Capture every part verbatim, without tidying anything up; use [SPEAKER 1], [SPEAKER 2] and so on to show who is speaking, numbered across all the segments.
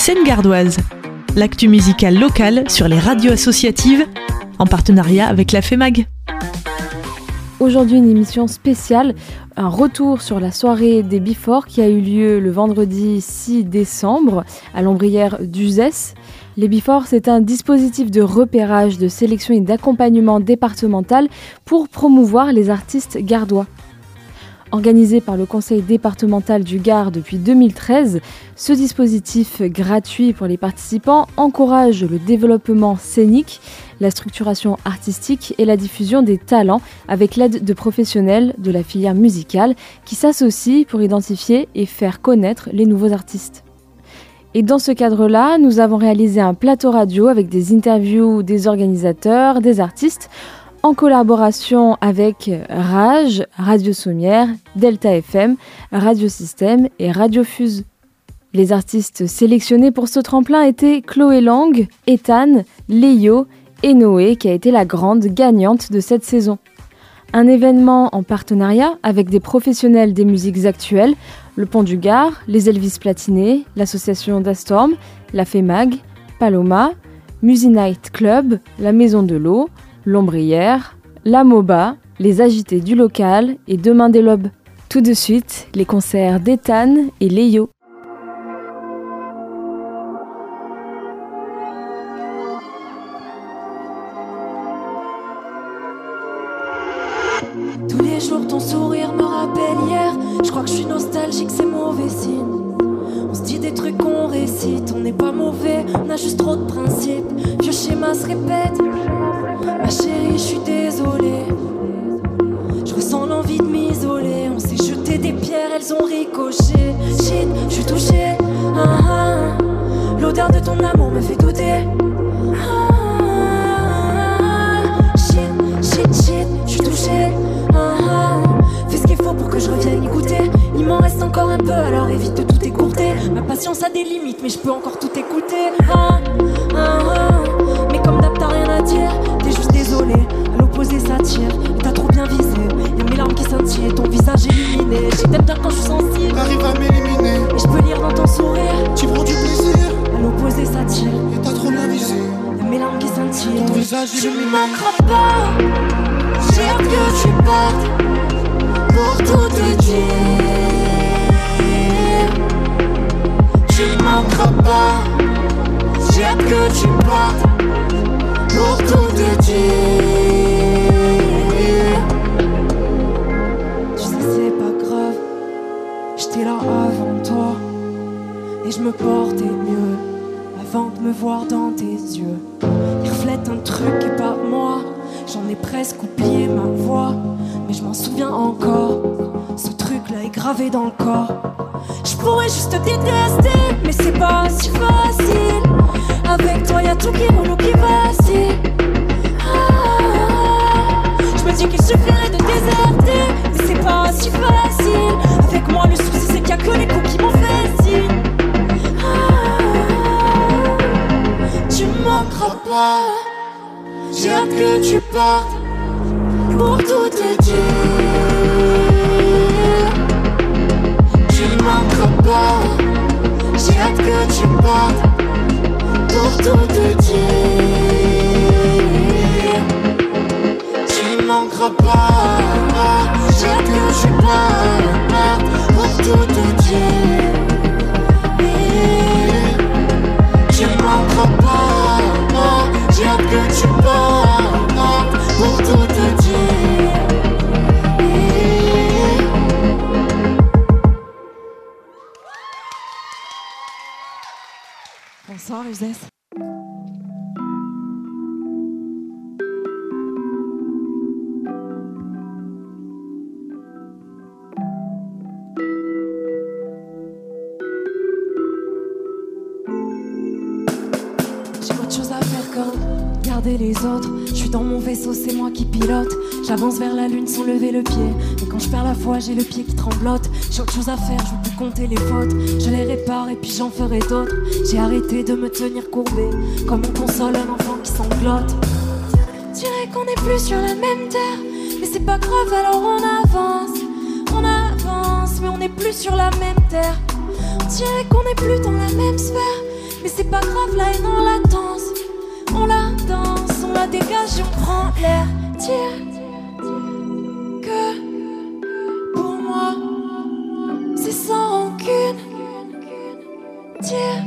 [SPEAKER 1] Scène gardoise, l'actu musicale locale sur les radios associatives, en partenariat avec la FEMAG.
[SPEAKER 2] Aujourd'hui, une émission spéciale, un retour sur la soirée des Before qui a eu lieu le vendredi six décembre à l'ombrière d'Uzès. Les Before, c'est un dispositif de repérage, de sélection et d'accompagnement départemental pour promouvoir les artistes gardois. Organisé par le conseil départemental du Gard depuis deux mille treize, ce dispositif gratuit pour les participants encourage le développement scénique, la structuration artistique et la diffusion des talents avec l'aide de professionnels de la filière musicale qui s'associent pour identifier et faire connaître les nouveaux artistes. Et dans ce cadre-là, nous avons réalisé un plateau radio avec des interviews des organisateurs, des artistes, en collaboration avec Rage, Radio Sommière, Delta F M, Radio Système et Radio Fuse. Les artistes sélectionnés pour ce tremplin étaient Chloé Lang, Ethan, Léo et Noé, qui a été la grande gagnante de cette saison. Un événement en partenariat avec des professionnels des musiques actuelles, le Pont du Gard, les Elvis Platinés, l'association d'Astorm, la FEMAG, Paloma, Musinight Club, la Maison de l'Eau, l'Ombrière, la MOBA, les agités du local et Demain des Lobes. Tout de suite, les concerts d'Ethan et Léo.
[SPEAKER 3] Tous les jours ton sourire me rappelle hier. Je crois que je suis nostalgique, c'est mauvais signe. On se dit des trucs qu'on récite. On n'est pas mauvais, on a juste trop de principes. Vieux schéma se répète. Ma chérie, je suis désolée. Je ressens l'envie de m'isoler. On s'est jeté des pierres, elles ont ricoché. Shit, je suis touchée. Ah, ah. L'odeur de ton amour me fait douter. Ah, ah. Shit, shit, shit, je suis touchée. Ah, ah. Fais ce qu'il faut pour que je revienne y goûter. Il m'en reste encore un peu, alors évite de tout écourter. Ma patience a des limites, mais je peux encore tout écouter. Ah, ah, ah. Mais comme d'hab t'as rien à dire, t'es juste désolé. À l'opposé ça tire, et t'as trop bien visé. Y'a mes larmes qui scintillent, ton visage illuminé. Je t'aime bien quand je suis sensible,
[SPEAKER 4] t'arrives à m'éliminer.
[SPEAKER 3] Et je peux lire dans ton sourire,
[SPEAKER 4] tu prends du plaisir.
[SPEAKER 3] À l'opposé ça tire,
[SPEAKER 4] et t'as trop bien visé.
[SPEAKER 3] Y'a mes larmes qui scintillent,
[SPEAKER 4] ton visage
[SPEAKER 3] tu
[SPEAKER 4] illuminé.
[SPEAKER 3] me manqueras pas. J'ai hâte que tu partes pour tout te dire. Tu me manqueras pas. J'ai hâte que tu partes pour tout te dire. Tu sais c'est pas grave, j'étais là avant toi. Et je me portais mieux avant de me voir dans tes yeux. Il reflète un truc qui est pas moi. J'en ai presque oublié ma voix, mais je m'en souviens encore. Ce truc-là est gravé dans le corps. Je pourrais juste te détester, mais c'est pas si facile. Avec toi y'a tout qui roule ou qui vacille. Ah, je me dis qu'il suffirait de déserter, mais c'est pas si facile. Avec moi le souci c'est qu'il y a que les coups qui m'ont fait signe. Ah, tu me manqueras pas. J'ai hâte que tu partes pour tout te dire. Tu me manqueras pas. J'ai hâte que tu partes pour tout te dire. Tu me manqueras pas. J'ai hâte que tu partes pour tout te dire. Tu me manqueras pas. J'ai hâte que tu partes pour tout te dire. Bonsoir Uzès. Garder les autres, je suis dans mon vaisseau, c'est moi qui pilote. J'avance vers la lune sans lever le pied. Et quand je perds la foi, j'ai le pied qui tremblote. J'ai autre chose à faire, je veux plus compter les fautes. Je les répare et puis j'en ferai d'autres. J'ai arrêté de me tenir courbé, comme on console un enfant qui sanglote. Dirais qu'on n'est plus sur la même terre, mais c'est pas grave, alors on avance. On avance, mais on n'est plus sur la même terre. On dirait qu'on n'est plus dans la même sphère, Mais c'est pas grave, la haine on la danse. On la danse, on la dégage et on prend l'air. Dire que pour moi c'est sans rancune. Dire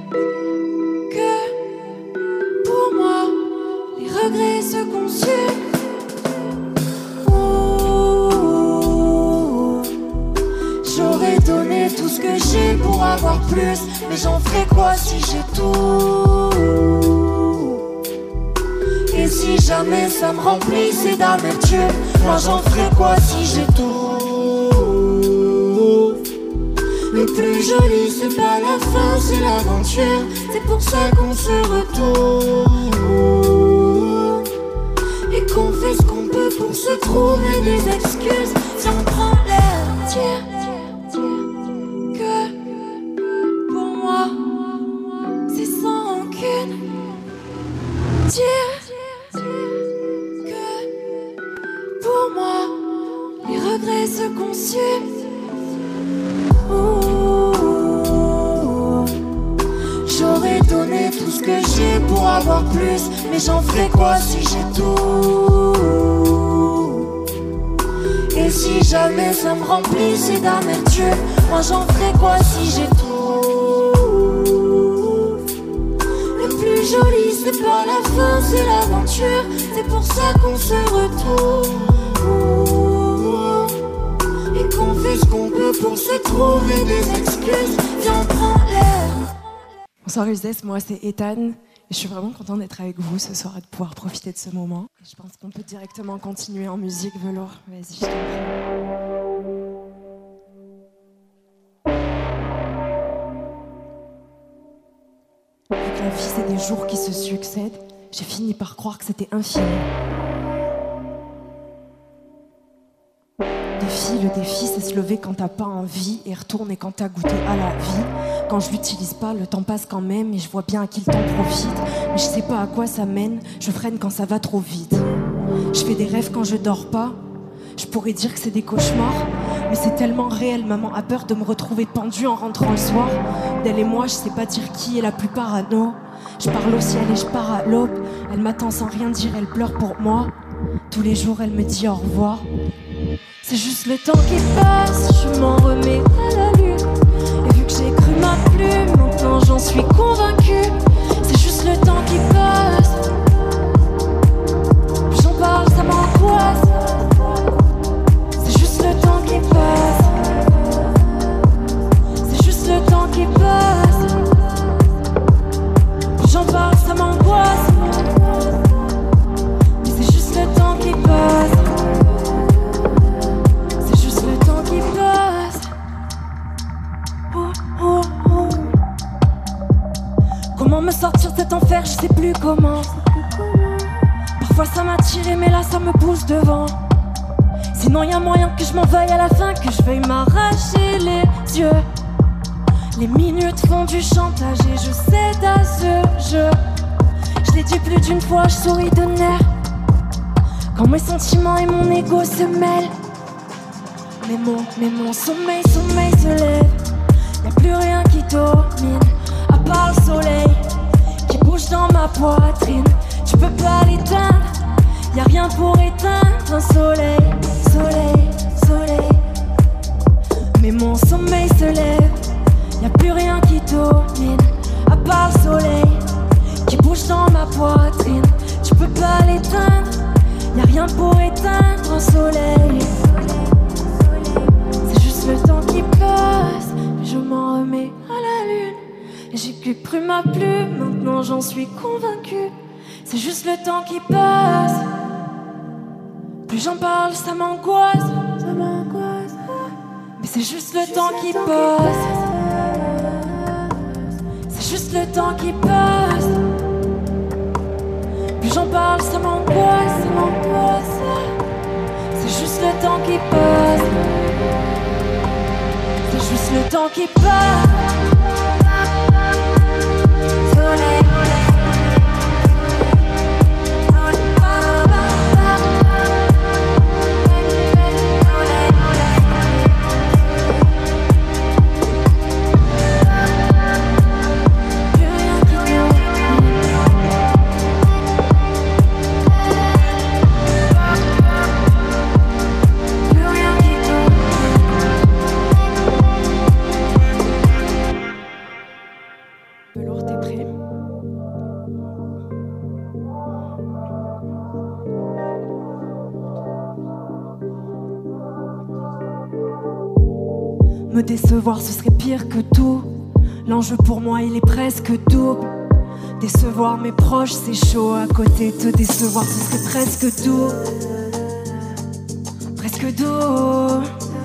[SPEAKER 3] que pour moi les regrets se consument. Oh, j'aurais donné tout ce que j'ai pour avoir plus, mais j'en ferai quoi si j'ai tout? Et si jamais ça me remplissait d'amertume, moi j'en ferais quoi si j'ai tout? Le plus joli c'est pas la fin, c'est l'aventure. C'est pour ça qu'on se retourne et qu'on fait ce qu'on peut pour se trouver des excuses. Si on prend l'air, dire que pour moi c'est sans rancune. Dire que pour moi les regrets se consument. Oh, j'aurais donné tout ce que j'ai pour avoir plus, mais j'en ferais quoi si j'ai tout? Et si jamais ça me remplissait d'amertume, moi j'en ferais quoi si j'ai tout? Le plus joli c'est pas la fin, c'est l'aventure. C'est pour ça qu'on se retourne et qu'on fait ce qu'on peut pour se trouver des excuses. Viens, on prend l'air.
[SPEAKER 5] Bonsoir U S, moi c'est Ethan. Et je suis vraiment contente d'être avec vous ce soir et de pouvoir profiter de ce moment. Je pense qu'on peut directement continuer en musique, Velours. Vas-y, je t'en prie. Vu que la vie c'est des jours qui se succèdent, j'ai fini par croire que c'était infini. Défi, le défi c'est se lever quand t'as pas envie et retourner quand t'as goûté à la vie. Quand je l'utilise pas, le temps passe quand même et je vois bien à qui le temps profite. Mais je sais pas à quoi ça mène, je freine quand ça va trop vite. Je fais des rêves quand je dors pas, je pourrais dire que c'est des cauchemars, mais c'est tellement réel, maman a peur de me retrouver pendue en rentrant le soir. D'elle et moi, je sais pas dire qui est la plus parano. Je parle au ciel et je pars à l'aube. Elle m'attend sans rien dire, elle pleure pour moi. Tous les jours, elle me dit au revoir. C'est juste le temps qui passe, je m'en remets à la lune. Et vu que j'ai cru ma plume, maintenant j'en suis convaincue. C'est juste le temps qui passe. Plus j'en parle, ça m'angoisse. C'est juste le temps qui passe. C'est juste le temps qui passe. Plus j'en parle, ça m'angoisse. Mais c'est juste le temps qui passe. Comment me sortir de cet enfer, je sais plus comment. Parfois ça m'a tiré mais là ça me pousse devant. Sinon y a moyen que je m'en veuille à la fin, que je veuille m'arracher les yeux. Les minutes font du chantage et je cède à ce jeu. Je l'ai dit plus d'une fois, je souris de nerfs quand mes sentiments et mon ego se mêlent. Mais mon, mais mon sommeil, sommeil se lève. Y'a plus rien qui domine à part le soleil qui bouge dans ma poitrine. Tu peux pas l'éteindre, y'a rien pour éteindre un soleil, soleil, soleil. Mais mon sommeil se lève, y'a plus rien qui domine à part le soleil qui bouge dans ma poitrine. Tu peux pas l'éteindre, y'a rien pour éteindre un soleil. C'est juste le temps qui passe, je m'en remets à la lune. J'ai plus cru ma plume, maintenant j'en suis convaincue. C'est juste le temps qui passe. Plus j'en parle, ça m'angoisse, ça m'angoisse. Mais c'est juste le temps qui passe. C'est juste le temps qui passe. Plus j'en parle, ça m'angoisse, ça m'angoisse. C'est juste le temps qui passe. C'est juste le temps qui passe. Soleil. Plus rien Velours, t'es prêt? Me décevoir, ce serait pire que tout. L'enjeu pour moi, il est presque double. Décevoir mes proches, c'est chaud. À côté, te décevoir, ce serait presque doux. Presque doux.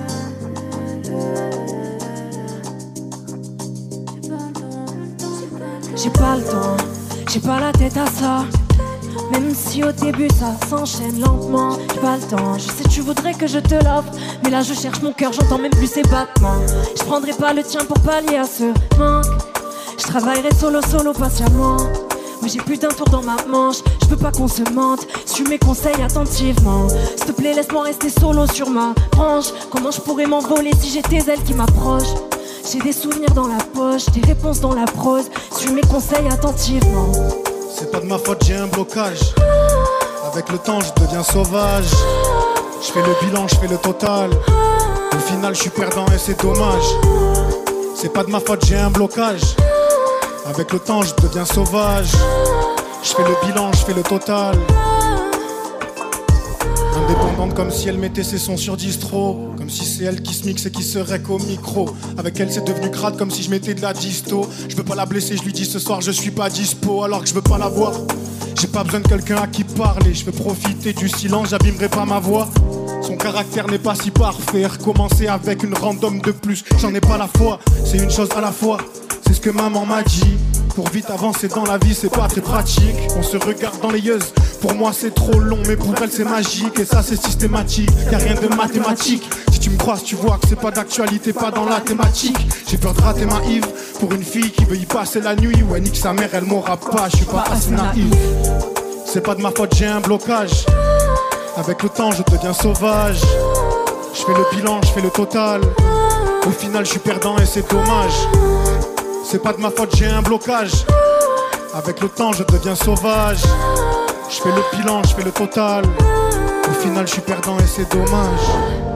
[SPEAKER 5] J'ai pas le temps, j'ai pas la tête à ça. Même si au début ça s'enchaîne lentement. J'ai pas le temps, je sais tu voudrais que je te l'offre, mais là je cherche mon cœur, j'entends même plus ses battements. Je prendrai pas le tien pour pallier à ce manque. Je travaillerai solo solo patiemment. Moi j'ai plus d'un tour dans ma manche. Je veux pas qu'on se mente, suis mes conseils attentivement. S'il te plaît laisse-moi rester solo sur ma branche. Comment je pourrais m'envoler si j'étais elle qui m'approche? J'ai des souvenirs dans la poche, des réponses dans la prose. Suis mes conseils attentivement.
[SPEAKER 4] C'est pas de ma faute, j'ai un blocage. Avec le temps, je deviens sauvage. Je fais le bilan, je fais le total. Au final, je suis perdant et c'est dommage. C'est pas de ma faute, j'ai un blocage. Avec le temps, je deviens sauvage. Je fais le bilan, je fais le total. Indépendante comme si elle mettait ses sons sur distro. Comme si c'est elle qui se mixe et qui se rec au micro. Avec elle c'est devenu crade comme si je mettais de la disto. Je veux pas la blesser, je lui dis ce soir je suis pas dispo. Alors que je veux pas la voir. J'ai pas besoin de quelqu'un à qui parler. Je veux profiter du silence, j'abîmerai pas ma voix. Son caractère n'est pas si parfait. Recommencer avec une random de plus, j'en ai pas la foi. C'est une chose à la fois, c'est ce que maman m'a dit. Pour vite avancer dans la vie, c'est pas très pratique. On se regarde dans les yeux, pour moi c'est trop long, mais pour elle c'est magique. Et ça c'est systématique, y'a rien de mathématique. Si tu me croises, tu vois que c'est pas d'actualité, pas dans la thématique. J'ai peur de rater ma Yves pour une fille qui veut y passer la nuit. Ouais, nique sa mère, elle m'aura pas, je suis pas assez naïf. C'est pas de ma faute, j'ai un blocage. Avec le temps, je deviens sauvage. Je fais le bilan, je fais le total. Au final, je suis perdant et c'est dommage. C'est pas de ma faute, j'ai un blocage. Avec le temps, je deviens sauvage. Je fais le bilan, je fais le total. Au final, je suis perdant et c'est dommage.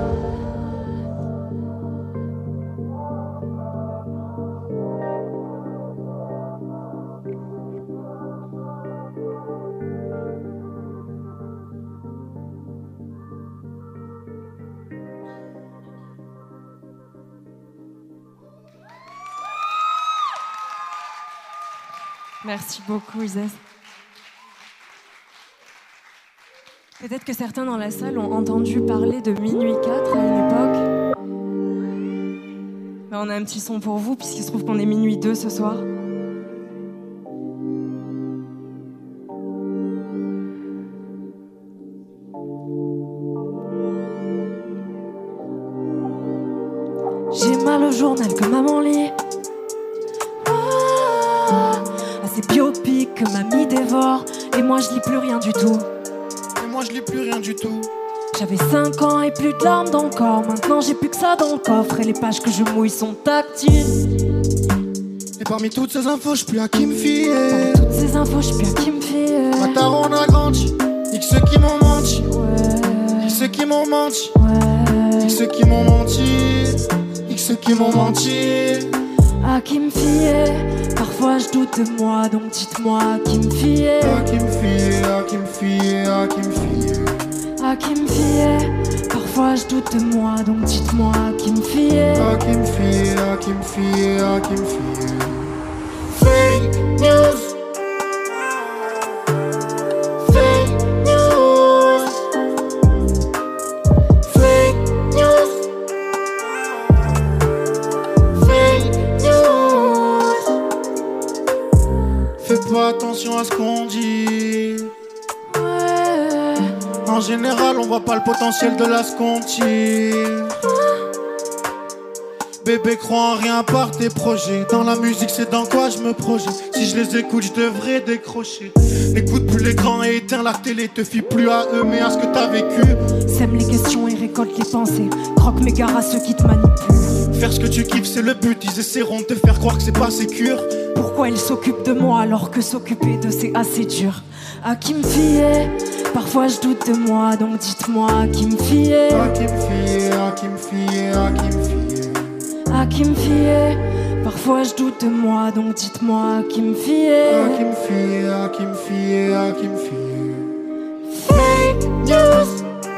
[SPEAKER 5] Merci beaucoup, Uzès. Peut-être que certains dans la salle ont entendu parler de Minuit quatre à une époque. Ben, on a un petit son pour vous, puisqu'il se trouve qu'on est Minuit deux ce soir. J'ai mal au journal que maman lit. C'est biopic que mamie dévore. Et moi je lis plus rien du tout.
[SPEAKER 4] Et moi je lis plus rien du tout.
[SPEAKER 5] J'avais cinq ans et plus de larmes dans le corps. Maintenant j'ai plus que ça dans le coffre. Et les pages que je mouille sont tactiles.
[SPEAKER 4] Et parmi toutes ces infos, je plus à qui me fier.
[SPEAKER 5] Parmi toutes ces infos, je plus à qui me fier.
[SPEAKER 4] Ma daronne a grandi. Y'a que ceux qui m'ont menti.
[SPEAKER 5] Ouais.
[SPEAKER 4] Y'a que ceux qui m'ont menti.
[SPEAKER 5] Ouais.
[SPEAKER 4] Y'a que ceux qui m'ont menti. Y'a que ceux qui m'ont menti.
[SPEAKER 5] À qui me fier? Parfois je doute de moi, donc dites-moi à qui me fier.
[SPEAKER 4] À qui me fier, à qui me fier, à qui me fier.
[SPEAKER 5] À qui me fier? Parfois je doute de moi, donc dites-moi à qui me fier.
[SPEAKER 4] À qui me fier, à qui me fier, à qui me fier. Fake news. Fake news. Fake news. Fake news. Fais pas attention à ce qu'on dit.
[SPEAKER 5] Ouais.
[SPEAKER 4] En général, on voit pas le potentiel de la scontine. Bébé, crois en rien à part tes projets. Dans la musique, c'est dans quoi je me projette. Si je les écoute, je devrais décrocher. N'écoute plus les grands et éteins la télé. Te fie plus à eux, mais à ce que t'as vécu.
[SPEAKER 5] Sème les questions et récolte les pensées. Croque mes gares à ceux qui te manipulent.
[SPEAKER 4] Faire ce que tu kiffes, c'est le but. Ils essaieront de te faire croire que c'est pas sécure.
[SPEAKER 5] Pourquoi ils s'occupent de moi alors que s'occuper d'eux c'est assez dur? À qui me fier? Parfois je doute de moi, donc dites-moi à qui me fier.
[SPEAKER 4] À qui me fier, à qui me fier, à qui me fier.
[SPEAKER 5] À qui me fier? Parfois je doute de moi, donc dites-moi qui me fier.
[SPEAKER 4] À qui me fier, à qui me fier, à qui me fier.
[SPEAKER 3] Fake news.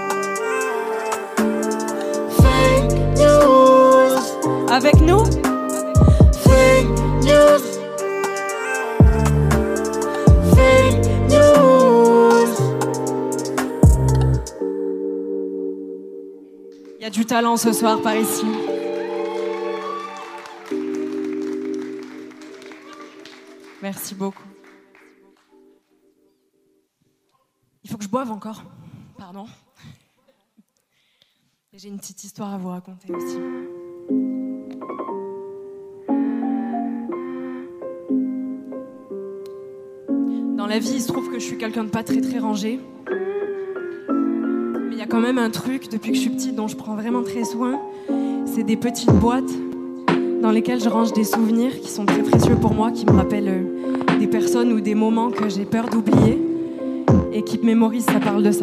[SPEAKER 3] Fake news.
[SPEAKER 5] Avec nous,
[SPEAKER 3] Fake news. Fake news.
[SPEAKER 5] il y a du talent ce soir par ici. Merci beaucoup. Il faut que je boive encore. Pardon. Et j'ai une petite histoire à vous raconter aussi. Dans la vie, il se trouve que je suis quelqu'un de pas très très rangé. Mais il y a quand même un truc, depuis que je suis petite, dont je prends vraiment très soin. C'est des petites boîtes dans lesquelles je range des souvenirs qui sont très précieux pour moi, qui me rappellent euh, des personnes ou des moments que j'ai peur d'oublier. Et Keep Memories, ça parle de ça.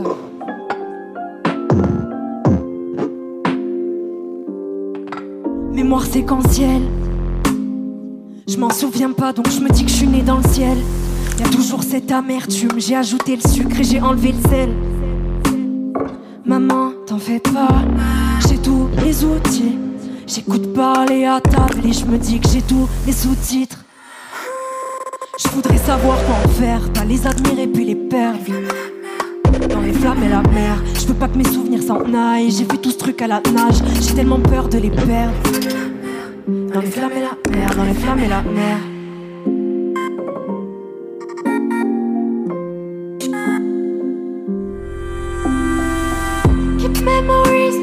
[SPEAKER 3] Mémoire séquentielle. Je m'en souviens pas, donc je me dis que je suis née dans le ciel. Y'a toujours cette amertume, j'ai ajouté le sucre et j'ai enlevé le sel. Maman, t'en fais pas, j'ai tous les outils. J'écoute parler à table et je me dis que j'ai tous les sous-titres. Je voudrais savoir quoi en faire, pas les admirer puis les perdre. Dans les flammes et la mer, je veux pas que mes souvenirs s'en aillent. J'ai fait tout ce truc à la nage, j'ai tellement peur de les perdre. Dans les flammes et la mer, dans les flammes et la mer. Keep memories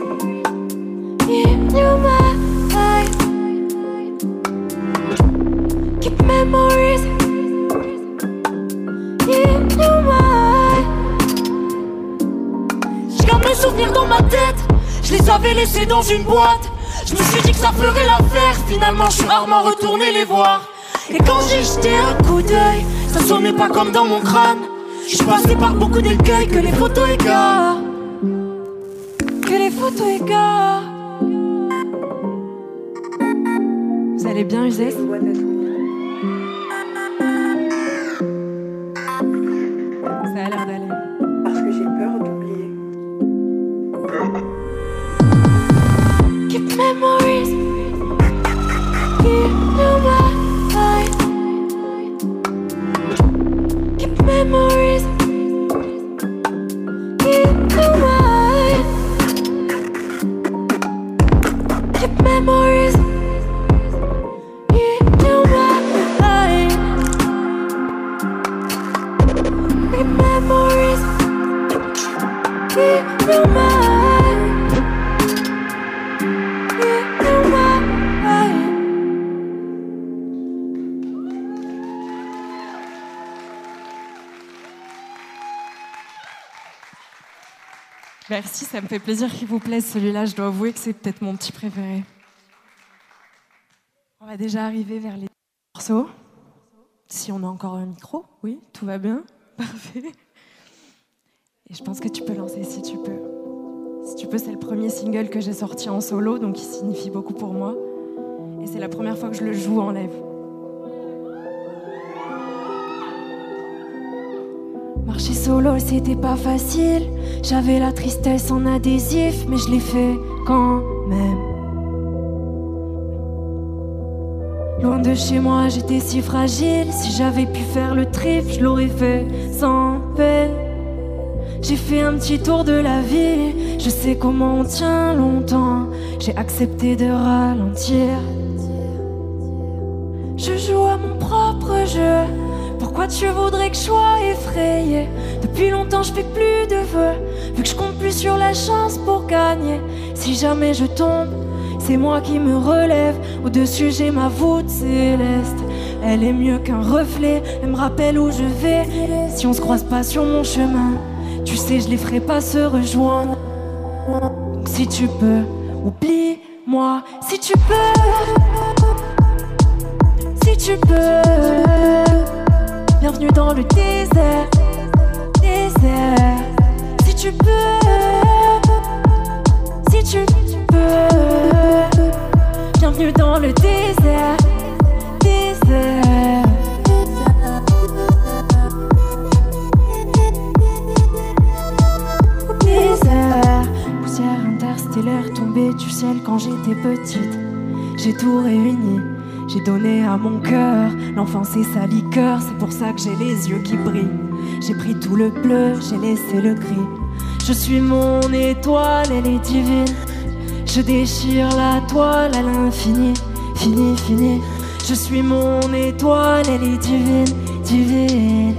[SPEAKER 3] in your mind. Keep memories in your mind. Je garde mes souvenirs dans ma tête, je les avais laissés dans une boîte. Je me suis dit que ça ferait l'affaire, finalement je suis rarement retourné les voir. Et quand j'ai jeté un coup d'œil, ça sonnait pas comme dans mon crâne. Je suis passé par beaucoup d'écueils que les photos égarent. Que les photos égarent.
[SPEAKER 5] Vous allez bien, Uzès ? Ça a l'air d'aller.
[SPEAKER 6] Parce que j'ai peur d'oublier.
[SPEAKER 3] Keep memories in your mind. Keep memories in your mind. Keep memories in your mind. Keep memories in your mind.
[SPEAKER 5] Merci, ça me fait plaisir qu'il vous plaise celui-là. Je dois avouer que c'est peut-être mon petit préféré. On va déjà arriver vers les morceaux. Si on a encore un micro, oui, tout va bien. Parfait. Et je pense que tu peux lancer si tu peux. Si tu peux, c'est le premier single que j'ai sorti en solo, donc il signifie beaucoup pour moi. Et c'est la première fois que je le joue en live.
[SPEAKER 3] Marcher solo, c'était pas facile. J'avais la tristesse en adhésif, mais je l'ai fait quand même. Loin de chez moi, j'étais si fragile. Si j'avais pu faire le trip, je l'aurais fait sans peine. J'ai fait un petit tour de la vie. Je sais comment on tient longtemps. J'ai accepté de ralentir. Je joue à mon propre jeu. Pourquoi tu voudrais que je sois effrayée? Depuis longtemps je fais plus de vœux, vu que je compte plus sur la chance pour gagner. Si jamais je tombe, c'est moi qui me relève. Au-dessus j'ai ma voûte céleste. Elle est mieux qu'un reflet, elle me rappelle où je vais. Si on se croise pas sur mon chemin, tu sais je les ferai pas se rejoindre. Donc si tu peux, oublie-moi. Si tu peux, si tu peux. Bienvenue dans le désert, désert. Si tu peux, si tu peux,
[SPEAKER 5] Bienvenue dans le désert, désert. Désert. Poussière interstellaire tombée du ciel quand j'étais petite. J'ai tout réuni, j'ai donné à mon cœur. L'enfance et sa liqueur, c'est pour ça que j'ai les yeux qui brillent. J'ai pris tout le bleu, j'ai laissé le gris. Je suis mon étoile, elle est divine. Je déchire la toile à l'infini, fini, fini. Je suis mon étoile, elle est divine, divine.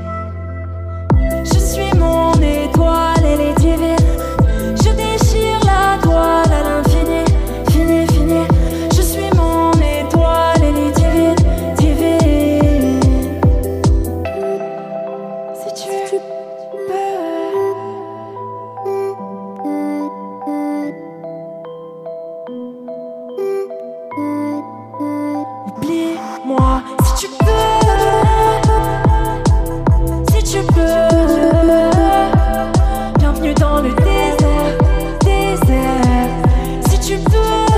[SPEAKER 5] Je suis mon étoile, elle est divine. Je déchire la toile à l'infini, fini, fini. Je suis mon étoile, elle est divine, divine. Si tu moi, si tu peux, si tu peux. Bienvenue dans le désert, désert. Si tu peux,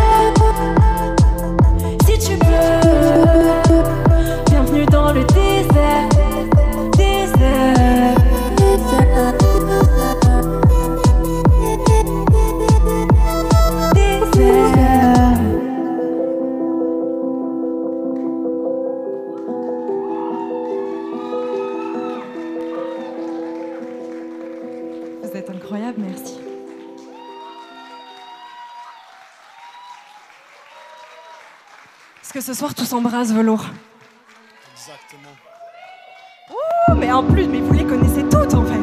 [SPEAKER 5] si tu peux. Bienvenue dans le désert, désert. Désert. Vous êtes incroyable, merci. Est-ce que ce soir tous s'embrassent, velours?
[SPEAKER 4] Exactement.
[SPEAKER 5] Ouh, mais en plus, mais vous les connaissez toutes en fait.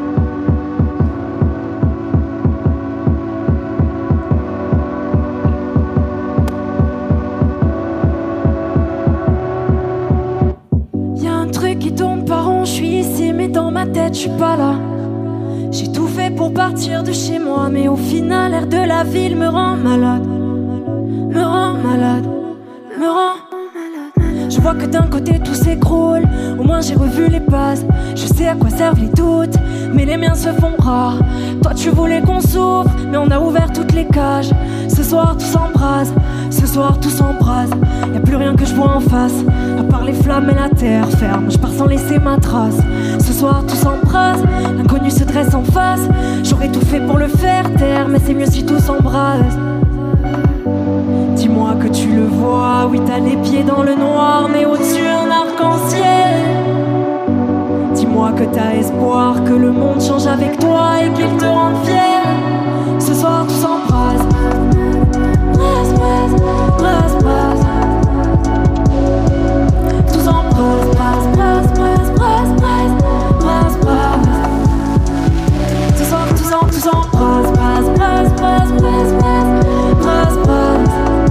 [SPEAKER 5] Y'a un truc qui tourne par rond, je suis ici, mais dans ma tête, je suis pas là. J'ai tout fait pour partir de chez moi, mais au final, l'air de la ville me rend malade. Me rend malade, me rend malade. Je vois que d'un côté tout s'écroule, au moins j'ai revu les bases. Je sais à quoi servent les doutes, mais les miens se font rares. Toi tu voulais qu'on s'ouvre, mais on a ouvert toutes les cages. Ce soir tout s'embrase, ce soir tout s'embrase. Y'a plus rien que je vois en face, à part les flammes et la terre ferme. Je pars sans laisser ma trace. Ce soir tout s'embrase, l'inconnu se dresse en face. J'aurais tout fait pour le faire taire, mais c'est mieux si tout s'embrase. Dis-moi que tu le vois, oui t'as les pieds dans le noir, mais au-dessus un arc-en-ciel. Dis-moi que t'as espoir, que le monde change avec toi et qu'il te rende fier. Ce soir tout s'embrase, brasse, brasse, brasse, brasse. Tout s'embrase, brasse, brasse, brasse, brasse, brasse, brasse, brasse. Ce soir tout s'embrase, tout s'embrase, brasse, brasse, brasse, brasse, brasse, brasse, brasse.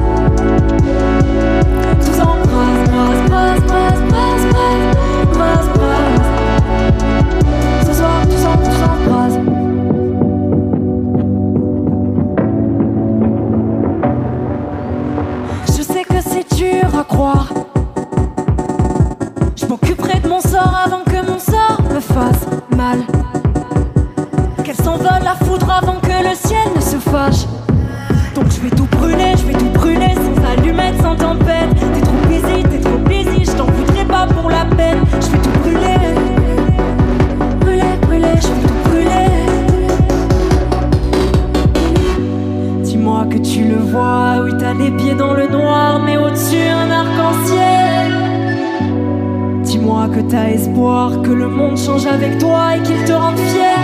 [SPEAKER 5] Tout s'embrase, brasse, brasse, brasse, brasse, brasse, brasse, brasse. Ce soir tout s'embrase, tout s'embrase. Je sais que c'est dur à croire. Je m'occuperai de mon sort avant que mon sort me fasse mal. Qu'elle s'envole la foudre avant que le ciel ne se fâche. Donc je vais tout brûler, je vais tout brûler sans allumettes, sans tempête. T'es trop busy, t'es trop busy, je t'en voudrais pas pour la peine. Je vais tout brûler, brûler, brûler, je vais tout brûler. Dis-moi que tu le vois, oui t'as les pieds dans le noir, mais au-dessus un arc-en-ciel. Dis-moi que t'as espoir, que le monde change avec toi et qu'il te rende fier.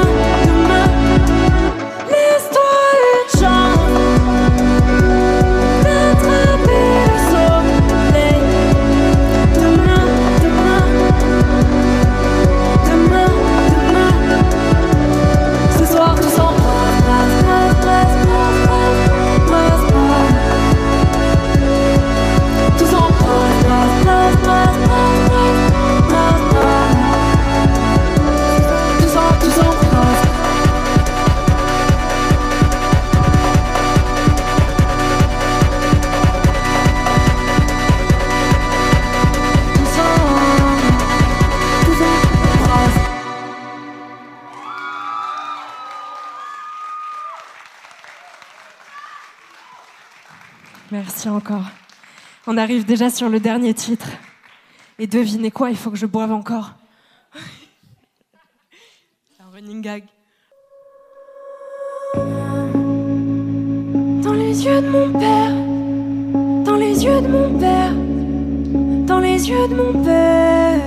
[SPEAKER 5] Laisse-toi une chance Merci encore. On arrive déjà sur le dernier titre. Et devinez quoi, il faut que je boive encore. C'est un running gag.
[SPEAKER 3] Dans les yeux de mon père, dans les yeux de mon père, dans les yeux de mon père.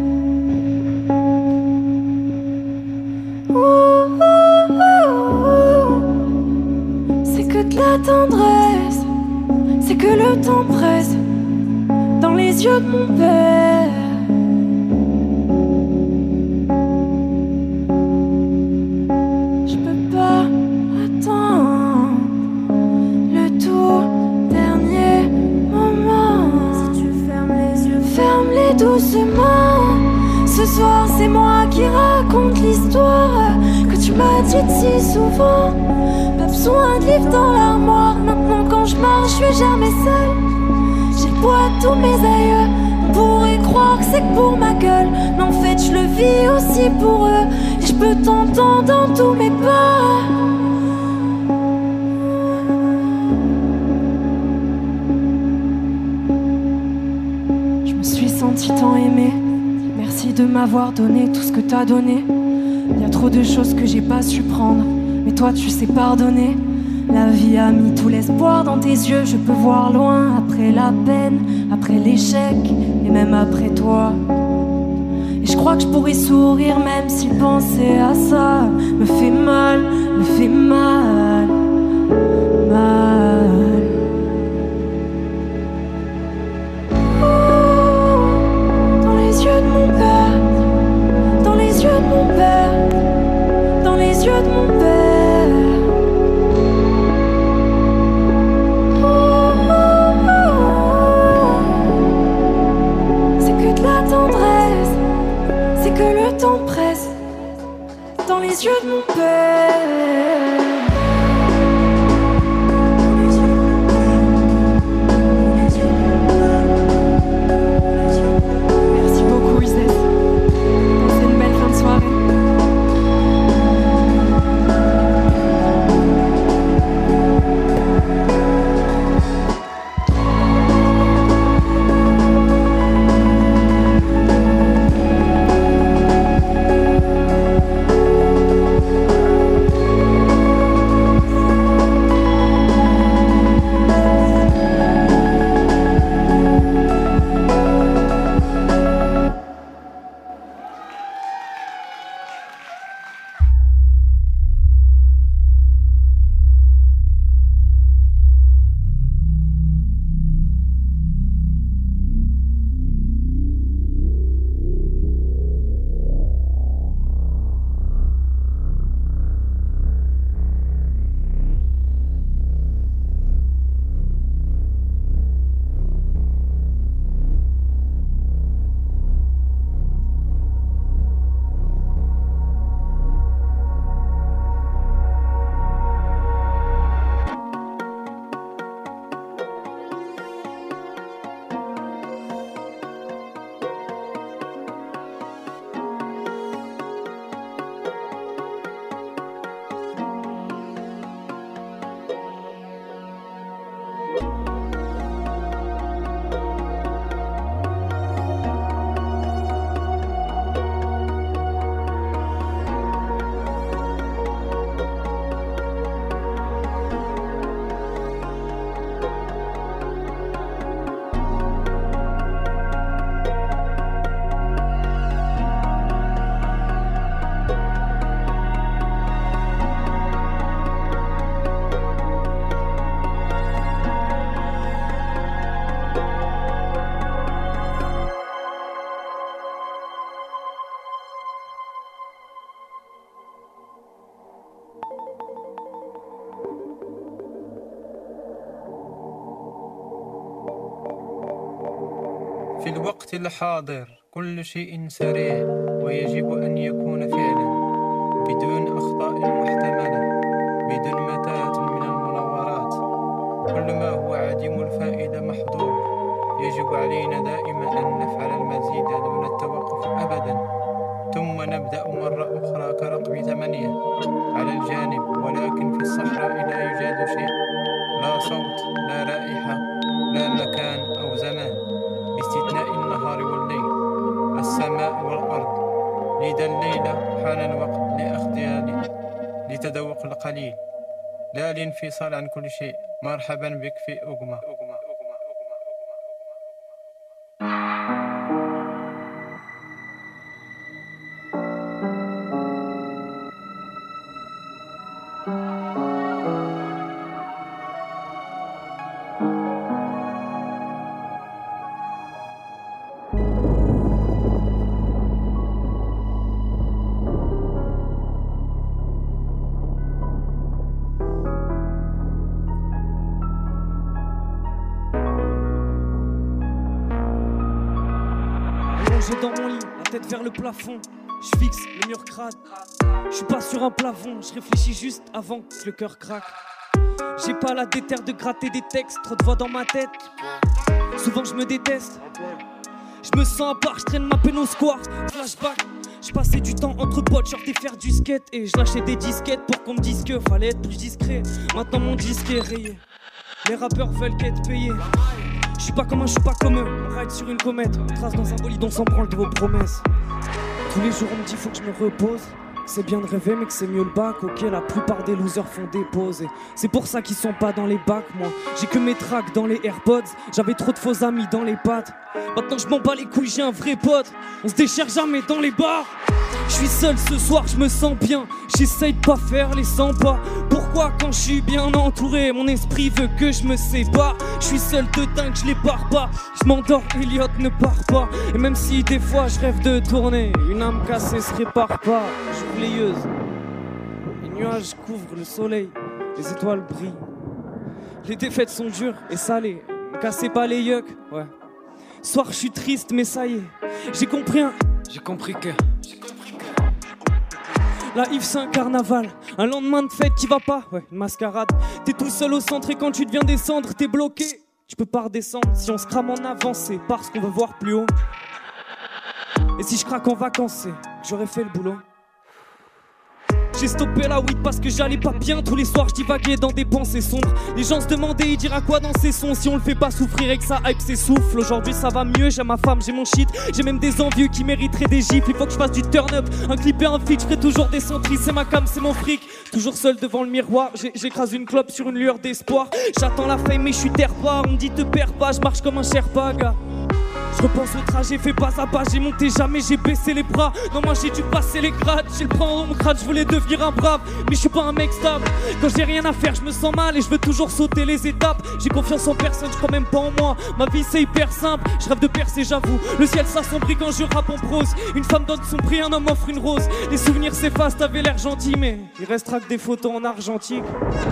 [SPEAKER 3] Ouh, ouh, ouh, ouh. C'est que de la tendresse, c'est que le temps presse. Dans les yeux de mon père. Je peux pas attendre le tout dernier moment. Si tu fermes les yeux, ferme-les doucement. Ce soir c'est moi qui raconte l'histoire que tu m'as dite si souvent. Pas besoin de livre dans l'armoire. Maintenant quand je marche, je suis jamais seule. J'ai le poids de tous mes aïeux. On pourrait croire que c'est que pour ma gueule, mais en fait je le vis aussi pour eux. Et je peux t'entendre dans tous mes pas. Je me suis sentie tant aimée. Merci de m'avoir donné tout ce que t'as donné. Y a trop de choses que j'ai pas su prendre, mais toi tu sais pardonner. La vie a mis tout l'espoir dans tes yeux. Je peux voir loin après la peine, après l'échec et même après toi. Et je crois que je pourrais sourire même si penser à ça me fait mal, me fait mal, mal. Oh, dans les yeux de mon père, dans les yeux de mon père, dans les yeux de mon père. Que le temps presse dans les yeux de mon père. Merci beaucoup Isis. C'est une belle fin de soirée.
[SPEAKER 7] في الوقت الحاضر كل شيء سريع ويجب أن يكون فعلا بدون أخطاء محتملة بدون متاهة من المناورات. كل ما هو عديم الفائدة محظور. يجب علينا دائما أن نفعل المزيد دون التوقف أبدا، ثم نبدأ مرة أخرى كرقم ثمانية على الجانب، ولكن في الصحراء لا يوجد شيء، لا صوت لا رائحة لا مكان أو زمان باستثناء النهار والليل السماء والأرض لذا الليلة حان الوقت لأخذها لتذوق القليل لا الانفصال عن كل شيء مرحبا بك في أغمى
[SPEAKER 8] Dans mon lit, la tête vers le plafond, je fixe le mur crade. Je suis pas sur un plafond, je réfléchis juste avant que le cœur craque. J'ai pas la déterre de gratter des textes, trop de voix dans ma tête. Souvent je me déteste. Je me sens à part, je traîne ma peine au square. Flashback, je passais du temps entre potes, genre et faire du skate. Et je lâchais des disquettes pour qu'on me dise que fallait être plus discret. Maintenant mon disque est rayé, les rappeurs veulent qu'être payés. Je suis pas comme un, je suis pas comme eux. On ride sur une comète, on trace dans un bolide, on s'en branle de vos promesses. Tous les jours on me dit faut que je me repose. C'est bien de rêver mais que c'est mieux le bac. Ok, la plupart des losers font déposer. C'est pour ça qu'ils sont pas dans les bacs, moi. J'ai que mes tracks dans les AirPods. J'avais trop de faux amis dans les pattes. Maintenant je m'en bats les couilles, j'ai un vrai pote. On se déchire jamais dans les bars. Je suis seul ce soir, je me sens bien. J'essaye de pas faire les cent pas. Pourquoi quand je suis bien entouré, mon esprit veut que je me sépare. Je suis seul de dingue, je les pars pas. Je m'endors, Elliot ne part pas. Et même si des fois je rêve de tourner, une âme cassée se répare pas. Jourleyeuse, les nuages couvrent le soleil, les étoiles brillent. Les défaites sont dures et salées. Ne cassez pas les yucks, ouais. Soir je suis triste mais ça y est, j'ai compris un... J'ai compris que... La Yves c'est un carnaval, un lendemain de fête qui va pas, ouais, une mascarade. T'es tout seul au centre et quand tu deviens descendre, t'es bloqué. Tu peux pas redescendre, si on se crame en avant, c'est parce qu'on veut voir plus haut. Et si je craque en vacances, c'est que j'aurais fait le boulot. J'ai stoppé la weed parce que j'allais pas bien. Tous les soirs je divaguais dans des pensées sombres. Les gens se demandaient il dira quoi dans ses sons si on le fait pas souffrir et que ça hype s'essouffle. Aujourd'hui ça va mieux, j'ai ma femme, j'ai mon shit. J'ai même des envieux qui mériteraient des gifles. Il faut que je fasse du turn up, un clip et un feat. Je ferai toujours des centris, c'est ma cam, c'est mon fric. Toujours seul devant le miroir, j'ai, j'écrase une clope sur une lueur d'espoir. J'attends la fame mais je suis terre pas. On me dit te perds pas, je marche comme un Sherpa gars. Je repense au trajet, fais pas à pas, j'ai monté jamais, j'ai baissé les bras. Non moi j'ai dû passer les grades, j'ai le prend dans mon crâne, je voulais devenir un brave. Mais je suis pas un mec stable, quand j'ai rien à faire je me sens mal et je veux toujours sauter les étapes. J'ai confiance en personne, je crois même pas en moi. Ma vie c'est hyper simple, je rêve de percer j'avoue. Le ciel s'assombrit quand je rappe en prose. Une femme donne son prix, un homme offre une rose. Les souvenirs s'effacent, t'avais l'air gentil mais il restera que des photos en argentique.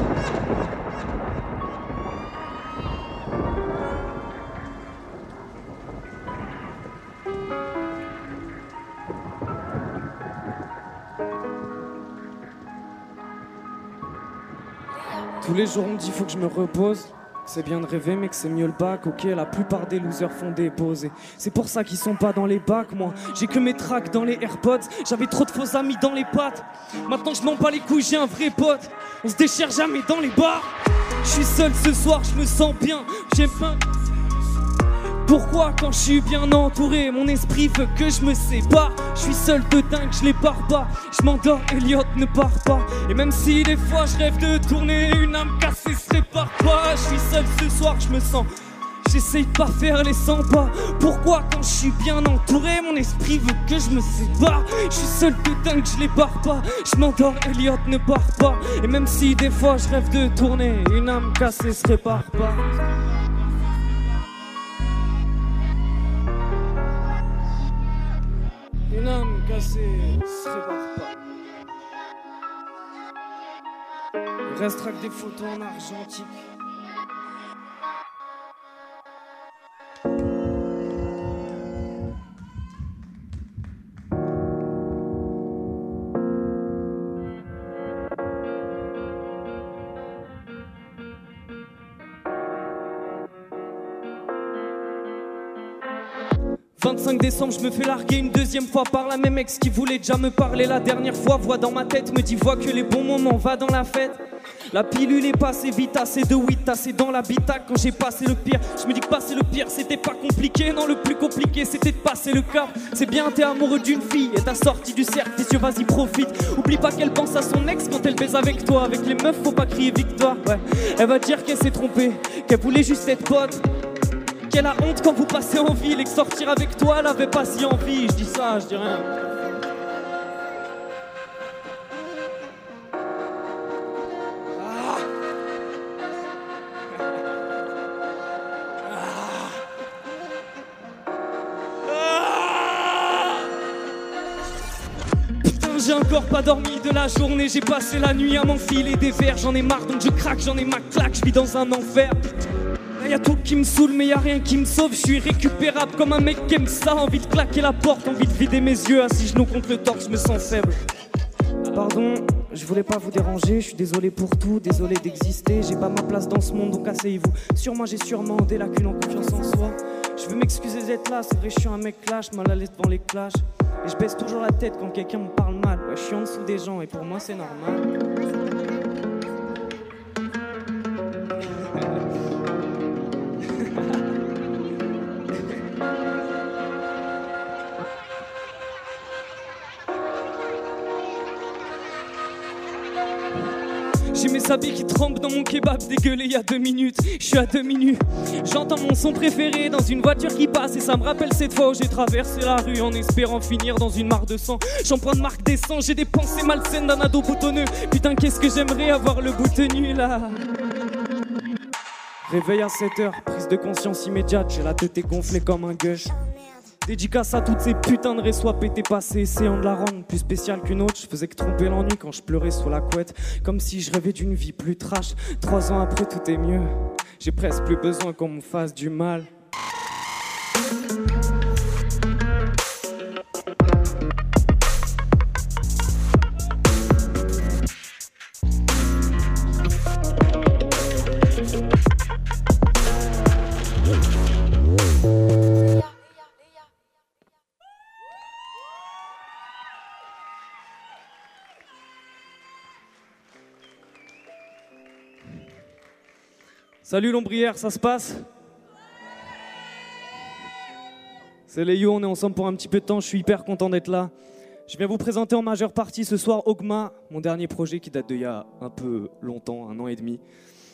[SPEAKER 8] Tous les jours on me dit faut que je me repose. C'est bien de rêver mais que c'est mieux le bac. Ok, la plupart des losers font déposer. C'est pour ça qu'ils sont pas dans les bacs moi. J'ai que mes tracks dans les AirPods. J'avais trop de faux amis dans les pattes. Maintenant je m'en bats les couilles, j'ai un vrai pote. On se déchire jamais dans les bars. Je suis seul ce soir, je me sens bien. J'aime pas. Pourquoi quand je suis bien entouré, mon esprit veut que je me sépare. Je suis seul de dingue, je les pars pas. Je m'endors, Elliot ne part pas. Et même si des fois je rêve de tourner, une âme cassée se répare pas. Je suis seul ce soir, je me sens. J'essaye de pas faire les cent pas. Pourquoi quand je suis bien entouré, mon esprit veut que je me sépare. Je suis seul de dingue, je les pars pas. Je m'endors, Elliot ne part pas. Et même si des fois je rêve de tourner, une âme cassée se répare pas. Une âme cassée se répare pas. Il restera que des photos en argentique. vingt-cinq décembre, je me fais larguer une deuxième fois par la même ex qui voulait déjà me parler la dernière fois. Voix dans ma tête me dit vois que les bons moments, va dans la fête. La pilule est passée vite, assez de weed, assez dans l'habitacle. Quand j'ai passé le pire, je me dis que passer le pire c'était pas compliqué. Non, le plus compliqué c'était de passer le cap. C'est bien, t'es amoureux d'une fille et t'as sorti du cercle vicieux, vas-y profite. Oublie pas qu'elle pense à son ex quand elle baise avec toi. Avec les meufs faut pas crier victoire, ouais. Elle va dire qu'elle s'est trompée, qu'elle voulait juste être pote, qu'elle a honte quand vous passez en ville et que sortir avec toi elle avait pas si envie. Je dis ça, je dis rien. J'ai encore pas dormi de la journée, j'ai passé la nuit à m'enfiler des verres. J'en ai marre donc je craque, j'en ai ma claque, je vis dans un enfer. Y'a tout qui me saoule mais y'a rien qui me sauve. Je suis récupérable comme un mec qui aime ça. Envie de claquer la porte, envie de vider mes yeux. Assis genoux contre le torse, je me sens faible. Pardon, je voulais pas vous déranger. Je suis désolé pour tout, désolé d'exister. J'ai pas ma place dans ce monde donc asseyez-vous. Sur moi j'ai sûrement des lacunes en confiance en soi. Je veux m'excuser d'être là, c'est vrai je suis un mec clash, mal à l'aise devant les clashs. Et je baisse toujours la tête quand quelqu'un me parle mal. Ouais, je suis en dessous des gens et pour moi c'est normal. J'ai mes habits qui trempent dans mon kebab dégueulé il y a deux minutes. Je suis à deux minutes. J'entends mon son préféré dans une voiture qui passe. Et ça me rappelle cette fois où j'ai traversé la rue en espérant finir dans une mare de sang. J'en prends de marque des sangs, j'ai des pensées malsaines d'un ado boutonneux. Putain qu'est-ce que j'aimerais avoir le bout tenu là. Réveil à sept heures, prise de conscience immédiate. J'ai la tête gonflée comme un gush. Dédicace à toutes ces putains de résois pétés passés, essayant de la rendre plus spéciale qu'une autre. Je faisais que tromper l'ennui quand je pleurais sous la couette, comme si je rêvais d'une vie plus trash. Trois ans après tout est mieux, j'ai presque plus besoin qu'on me fasse du mal. Salut l'ombrière, ça se passe? C'est les You, on est ensemble pour un petit peu de temps, je suis hyper content d'être là. Je viens vous présenter en majeure partie ce soir Ogma, mon dernier projet qui date d'il y a un peu longtemps, un an et demi.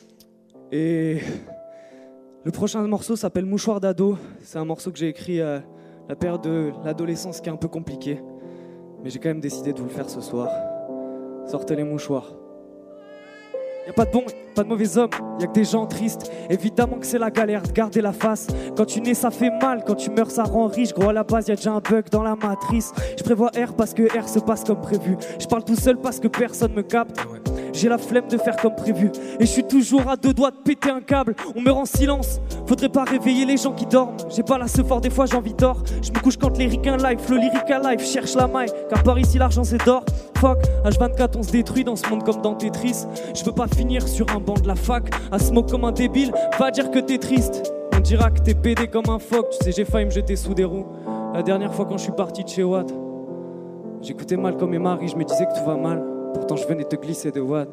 [SPEAKER 8] Et le prochain morceau s'appelle Mouchoir d'ado. C'est un morceau que j'ai écrit à la période de l'adolescence qui est un peu compliquée. Mais j'ai quand même décidé de vous le faire ce soir. Sortez les mouchoirs. Y'a pas de bon, pas de mauvais hommes, y'a que des gens tristes. Évidemment que c'est la galère de garder la face. Quand tu nais ça fait mal, quand tu meurs ça rend riche. Gros à la base y'a déjà un bug dans la matrice. Je prévois R parce que R se passe comme prévu. Je parle tout seul parce que personne me capte. J'ai la flemme de faire comme prévu. Et je suis toujours à deux doigts de péter un câble. On meurt en silence, faudrait pas réveiller les gens qui dorment. J'ai pas la ce fort, des fois j'ai envie d'or. Je me couche quand les ricains live, le lyrique à live. Cherche la maille, car par ici l'argent c'est d'or. Fuck, H vingt-quatre on se détruit dans ce monde comme dans Tetris. Je veux pas finir sur un banc de la fac à smoke comme un débile, va dire que t'es triste. On dira que t'es pédé comme un phoque. Tu sais j'ai failli me jeter sous des roues. La dernière fois quand je suis parti de chez Watt, j'écoutais Malcolm et Marie, je me disais que tout va mal. Pourtant je venais te glisser de Watt.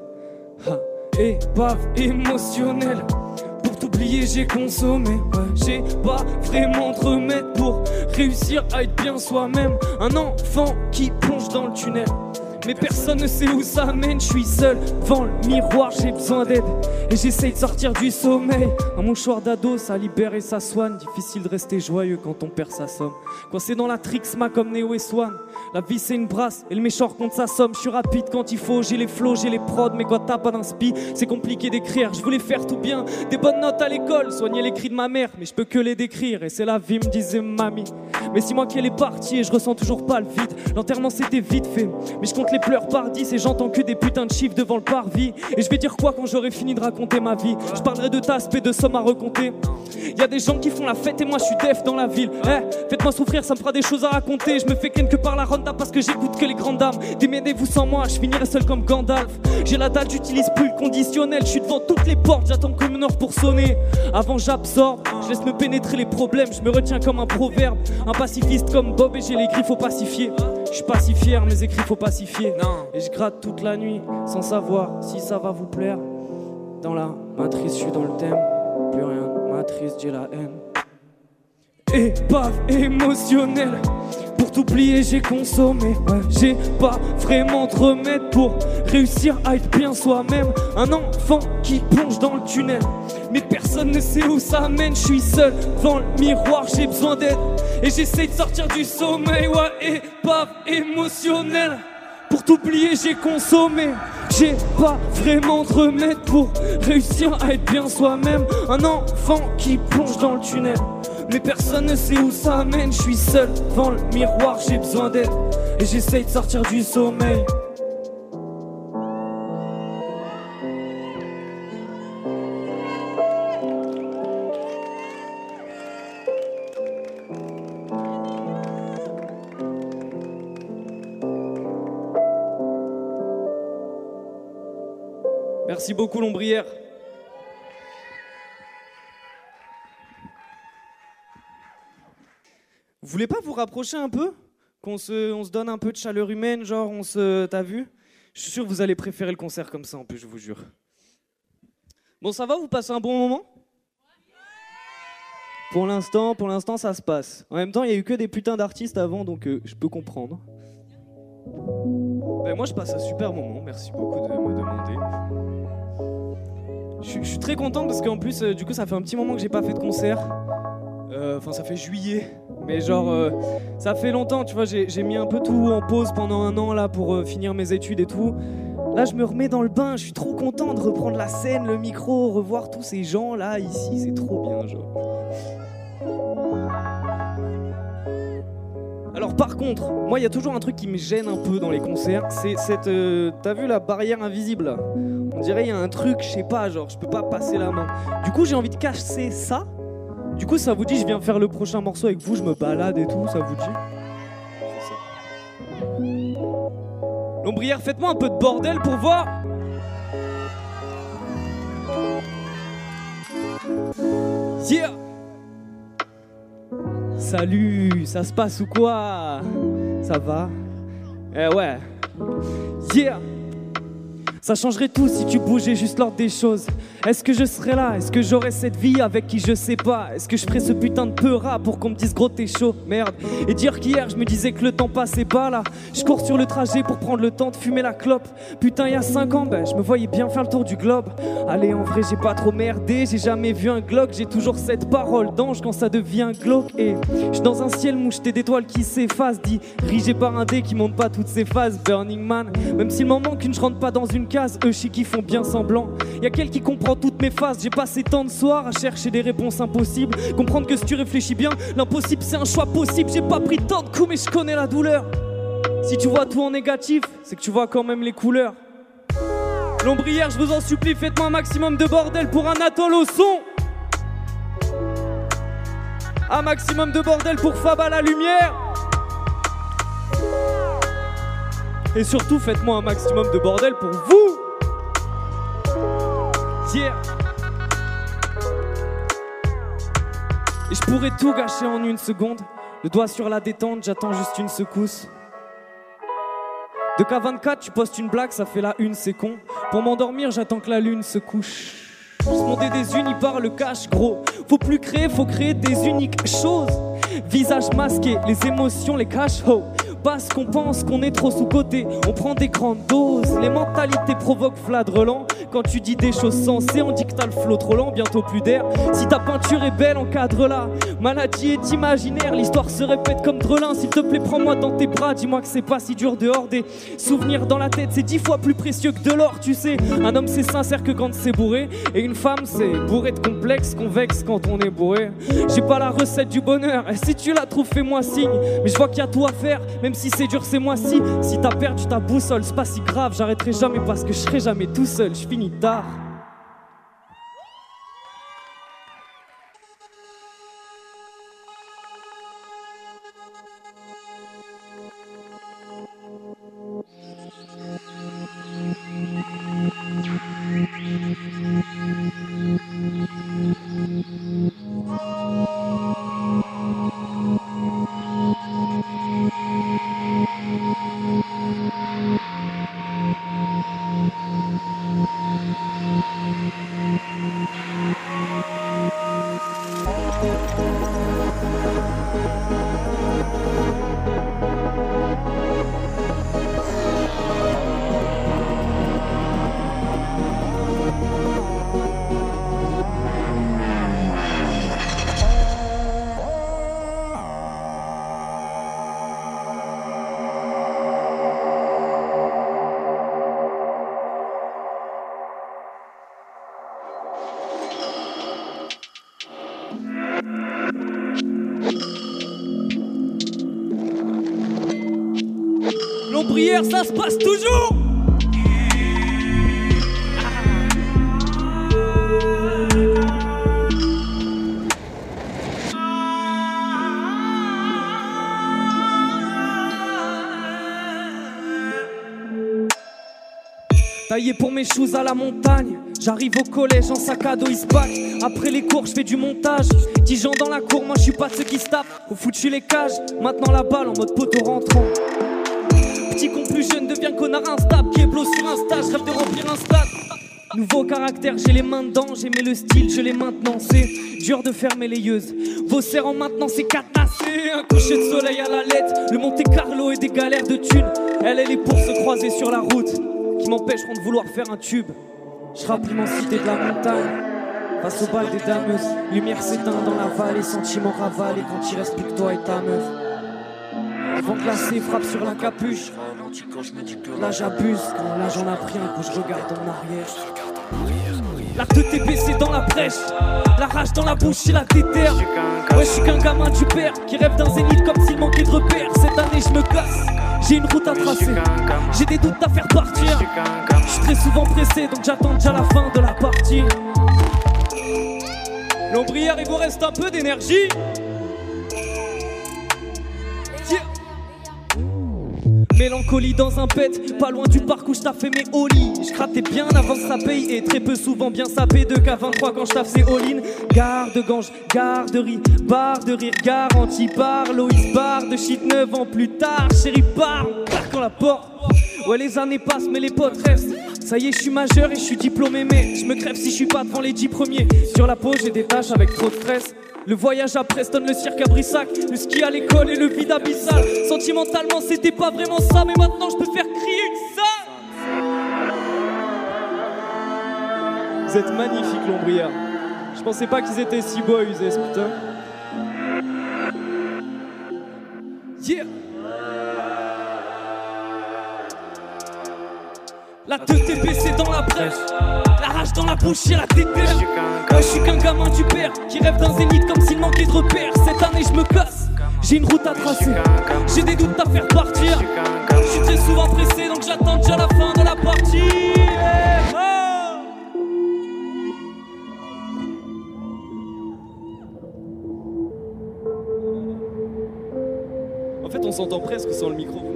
[SPEAKER 8] Épave émotionnelle, pour t'oublier j'ai consommé, ouais. J'ai pas vraiment de remède pour réussir à être bien soi-même. Un enfant qui plonge dans le tunnel, mais personne ne sait où ça mène. Je suis seul devant le miroir, j'ai besoin d'aide et j'essaye de sortir du sommeil. Un mouchoir d'ado, ça libère et ça soigne. Difficile de rester joyeux quand on perd sa somme. Coincé dans la Trixma comme Neo et Swan. La vie c'est une brasse et le méchant compte sa somme. Je suis rapide quand il faut, j'ai les flows, j'ai les prods. Mais quand t'as pas d'inspi, c'est compliqué d'écrire. Je voulais faire tout bien, des bonnes notes à l'école, soigner les cris de ma mère, mais je peux que les décrire. Et c'est la vie me disait mamie. Mais si moi qu'elle est partie et je ressens toujours pas le vide. L'enterrement c'était vite fait, mais je compte les pleurs par dix et j'entends que des putains de chiffres devant le parvis. Et je vais dire quoi quand j'aurai fini de raconter ma vie? Je parlerai de tasses et de sommes à recompter. Y'a des gens qui font la fête et moi je suis def dans la ville. Eh, faites-moi souffrir, ça me fera des choses à raconter. Je me fais ken que par la ronda parce que j'écoute que les grandes dames. Déménez-vous sans moi, je finirai seul comme Gandalf. J'ai la date, j'utilise plus le conditionnel. Je suis devant toutes les portes, j'attends comme une heure pour sonner. Avant j'absorbe, je laisse me pénétrer les problèmes. Je me retiens comme un proverbe, un pacifiste comme Bob et j'ai les griffes au pacifier. Je Je suis pas si fier, mes écrits faut pas s'y fier. Non. Et je gratte toute la nuit sans savoir si ça va vous plaire. Dans la matrice, je suis dans le thème. Plus rien, matrice, j'ai la haine. Épave émotionnelle. Pour t'oublier, j'ai consommé. Ouais, j'ai pas vraiment de remède pour réussir à être bien soi-même. Un enfant qui plonge dans le tunnel. Mais personne ne sait où ça mène. Je suis seul devant le miroir, j'ai besoin d'aide. Et j'essaye de sortir du sommeil. Ouais, épave émotionnelle. Pour t'oublier, j'ai consommé. J'ai pas vraiment de remède pour réussir à être bien soi-même. Un enfant qui plonge dans le tunnel. Mais personne ne sait où ça mène. Je suis seul devant le miroir, j'ai besoin d'aide. Et j'essaye de sortir du sommeil. Merci beaucoup l'ombrière. Vous voulez pas vous rapprocher un peu? Qu'on se, on se donne un peu de chaleur humaine, genre on se... T'as vu? Je suis sûr que vous allez préférer le concert comme ça en plus, je vous jure. Bon, ça va, vous passez un bon moment? Pour l'instant, pour l'instant, ça se passe. En même temps, il n'y a eu que des putains d'artistes avant, donc euh, je peux comprendre. Ben, moi, je passe un super moment, merci beaucoup de me demander. Je, je suis très content parce qu'en plus, euh, du coup, ça fait un petit moment que j'ai pas fait de concert. Enfin, euh, ça fait juillet. Mais genre, euh, ça fait longtemps, tu vois, j'ai, j'ai mis un peu tout en pause pendant un an là pour euh, finir mes études et tout. Là, je me remets dans le bain, je suis trop content de reprendre la scène, le micro, revoir tous ces gens là, ici, c'est trop bien, genre. Alors par contre, moi, il y a toujours un truc qui me gêne un peu dans les concerts, c'est cette... Euh, t'as vu la barrière invisible là? On dirait il y a un truc, je sais pas, genre, je peux pas passer la main. Du coup, j'ai envie de cacher ça. Du coup, ça vous dit, je viens faire le prochain morceau avec vous, je me balade et tout, ça vous dit? C'est ça. L'ombrière, faites-moi un peu de bordel pour voir. Yeah. Salut, ça se passe ou quoi? Ça va? Eh ouais. Yeah. Ça changerait tout si tu bougeais juste l'ordre des choses. Est-ce que je serais là? Est-ce que j'aurais cette vie avec qui je sais pas? Est-ce que je ferais ce putain de peura pour qu'on me dise gros t'es chaud? Merde. Et dire qu'hier je me disais que le temps passait pas là. Je cours sur le trajet pour prendre le temps de fumer la clope. Putain, il y a cinq ans, ben je me voyais bien faire le tour du globe. Allez, en vrai j'ai pas trop merdé. J'ai jamais vu un Glock. J'ai toujours cette parole d'ange quand ça devient glauque. Et je suis dans un ciel moucheté d'étoiles qui s'effacent. Dirigé par un dé qui monte pas toutes ses phases. Burning Man. Même s'il m'en manque une, je rentre pas dans une case. Eux chi qui font bien semblant. Y'a quelqu'un qui comprend toutes mes phases. J'ai passé tant de soirs à chercher des réponses impossibles. Comprendre que si tu réfléchis bien, l'impossible c'est un choix possible. J'ai pas pris tant de coups mais je connais la douleur. Si tu vois tout en négatif, c'est que tu vois quand même les couleurs. L'ombrière, je vous en supplie, faites-moi un maximum de bordel pour Anatole au son. Un maximum de bordel pour Fab à la lumière. Et surtout, faites-moi un maximum de bordel pour vous. Yeah. Et je pourrais tout gâcher en une seconde. Le doigt sur la détente, j'attends juste une secousse. De K vingt-quatre, tu postes une blague, ça fait la une, c'est con. Pour m'endormir, j'attends que la lune se couche. Ce monde est des unis par le cash, gros. Faut plus créer, faut créer des uniques choses. Visage masqué, les émotions, les cash, ho. Parce qu'on pense qu'on est trop sous-coté, on prend des grandes doses. Les mentalités provoquent Vlad Relan. Quand tu dis des choses sensées, on dit que t'as le flot trop lent, bientôt plus d'air. Si ta peinture est belle, encadre-la. Maladie est imaginaire, l'histoire se répète comme Drelin. S'il te plaît, prends-moi dans tes bras, dis-moi que c'est pas si dur dehors. Des souvenirs dans la tête, c'est dix fois plus précieux que de l'or, tu sais. Un homme c'est sincère que quand c'est bourré. Et une femme c'est bourré de complexes, convexe quand on est bourré. J'ai pas la recette du bonheur, et si tu la trouves, fais-moi signe. Mais je vois qu'il y a tout à faire, même si c'est dur, c'est moi si. Si t'as perdu ta boussole, c'est pas si grave. J'arrêterai jamais parce que je serai jamais tout seul. Je finis tard. l'ombrière, ça se passe toujours. Taillé pour mes shoes à la montagne. J'arrive au collège en sac à dos, il se bac. Après les cours, je fais du montage. dix gens dans la cour, moi je suis pas de ceux qui se tapent. Au foot, je suis les cages. Maintenant la balle en mode poteau rentrant. Petit con plus jeune devient connard instable. Pied bleu sur un stage, rêve de remplir un stade. Nouveau caractère, j'ai les mains dedans. J'aimais le style, je l'ai maintenant. C'est dur de fermer les yeux. Vos serres en maintenant, c'est catassé. Un coucher de soleil à la lettre. Le Monte Carlo et des galères de thunes. Elle, elle est pour se croiser sur la route. Qui m'empêcheront de vouloir faire un tube. Je rappe l'immensité de la montagne. Face au bal des dameuses. Lumière s'éteint dans la vallée. Sentiments ravalés quand il reste plus que toi et ta meuf. Vent glacé frappe sur la capuche. Là j'abuse. Quand là j'en ai pris un coup je regarde en arrière. L'acte de T P c'est dans la brèche. La rage dans la bouche et la déterre. Ouais je suis qu'un gamin du père qui rêve d'un zénith comme s'il manquait de repères. Cette année je me casse. J'ai une route à tracer, j'ai des doutes à faire partir. Je suis très souvent pressé donc j'attends déjà la fin de la partie. L'ombrière il vous reste un peu d'énergie. Yeah. Mélancolie dans un pet, pas loin du parc où je taffais mes ollies. Je grattais bien avant que ça paye et très peu souvent bien sapé. deux K vingt-trois quand je taffe c'est all-in. Garde-gange, garderie, barre de rire garantie par Loïs barre de shit neuf ans plus tard. Chérie part, on claque la porte. Ouais les années passent mais les potes restent. Ça y est je suis majeur et je suis diplômé mais je me crève si je suis pas devant les dix premiers. Sur la peau j'ai des tâches avec trop de stress. Le voyage à Preston, le cirque à Brissac, le ski à l'école et le vide abyssal. Sentimentalement c'était pas vraiment ça, mais maintenant je peux faire crier que ça. Vous êtes magnifiques l'ombrière. Je pensais pas qu'ils étaient si beaux à Uzès, putain. Yeah. La T T P c'est dans la brèche. La rage dans la bouche et la déterre. Ouais, je suis qu'un gamin du père qui rêve d'un zénith comme s'il manquait de repères. Cette année je me casse, j'ai une route à tracer. J'ai des doutes à faire partir. Je suis très souvent pressé donc j'attends déjà la fin de la partie. Yeah. Oh. En fait on s'entend presque sans le micro.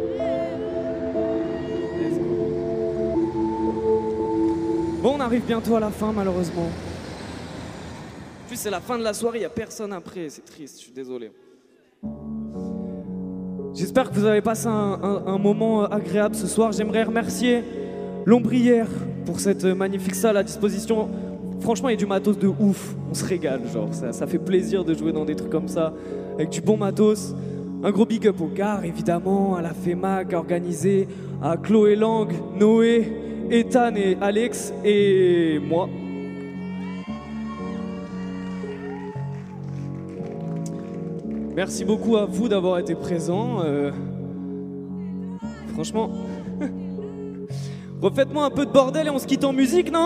[SPEAKER 8] Bon, on arrive bientôt à la fin, malheureusement. En plus, c'est la fin de la soirée, il n'y a personne après. C'est triste, je suis désolé. J'espère que vous avez passé un, un, un moment agréable ce soir. J'aimerais remercier l'ombrière pour cette magnifique salle à disposition. Franchement, il y a du matos de ouf. On se régale, genre. Ça, ça fait plaisir de jouer dans des trucs comme ça, avec du bon matos. Un gros big up au Gare, évidemment, à la FEMAC organisée, à Chloé Lang, Noé, Ethan et Alex et moi. Merci beaucoup à vous d'avoir été présents. Euh... Franchement, refaites-moi un peu de bordel et on se quitte en musique, non ?